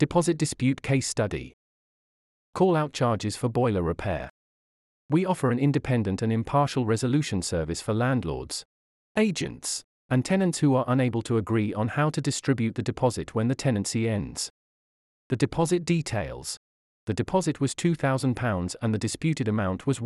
Deposit dispute case study. Call-out charges for boiler repair. We offer an independent and impartial resolution service for landlords, agents, and tenants who are unable to agree on how to distribute the deposit when the tenancy ends. The deposit details. The deposit was £2,000 and the disputed amount was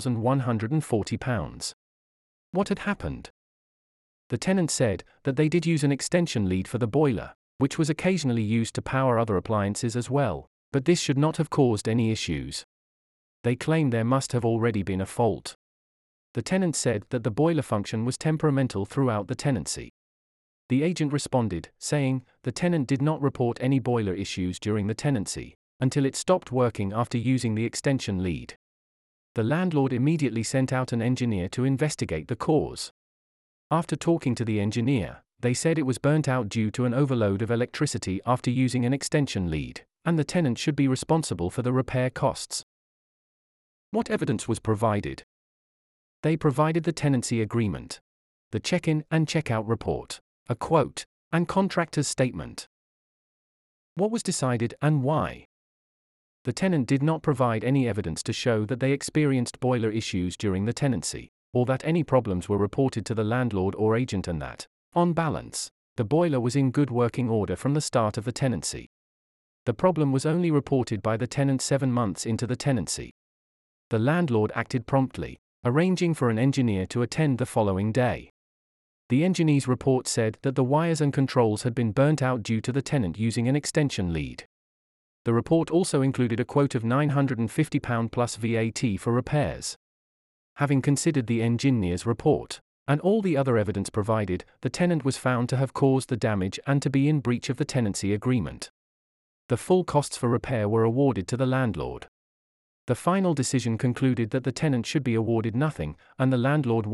£1,140. What had happened? The tenant said that they did use an extension lead for the boiler, which was occasionally used to power other appliances as well, but this should not have caused any issues. They claim there must have already been a fault. The tenant said that the boiler function was temperamental throughout the tenancy. The agent responded, saying the tenant did not report any boiler issues during the tenancy, until it stopped working after using the extension lead. The landlord immediately sent out an engineer to investigate the cause. After talking to the engineer, they said it was burnt out due to an overload of electricity after using an extension lead, and the tenant should be responsible for the repair costs. What evidence was provided? They provided the tenancy agreement, the check-in and check-out report, a quote, and contractor's statement. What was decided and why? The tenant did not provide any evidence to show that they experienced boiler issues during the tenancy, or that any problems were reported to the landlord or agent, and that, on balance, the boiler was in good working order from the start of the tenancy. The problem was only reported by the tenant 7 months into the tenancy. The landlord acted promptly, arranging for an engineer to attend the following day. The engineer's report said that the wires and controls had been burnt out due to the tenant using an extension lead. The report also included a quote of £950 plus VAT for repairs. Having considered the engineer's report, and all the other evidence provided, the tenant was found to have caused the damage and to be in breach of the tenancy agreement. The full costs for repair were awarded to the landlord. The final decision concluded that the tenant should be awarded nothing, and the landlord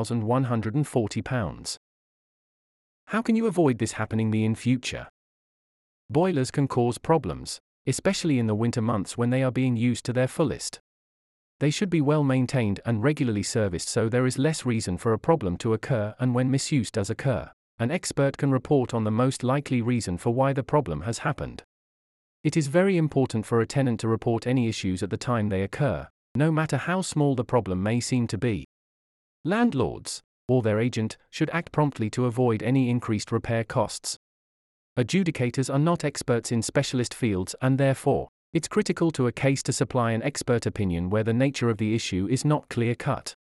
£1,140. How can you avoid this happening in future? Boilers can cause problems, especially in the winter months when they are being used to their fullest. They should be well maintained and regularly serviced so there is less reason for a problem to occur, and when misuse does occur, an expert can report on the most likely reason for why the problem has happened. It is very important for a tenant to report any issues at the time they occur, no matter how small the problem may seem to be. Landlords, or their agent, should act promptly to avoid any increased repair costs. Adjudicators are not experts in specialist fields, and therefore, it's critical to a case to supply an expert opinion where the nature of the issue is not clear-cut.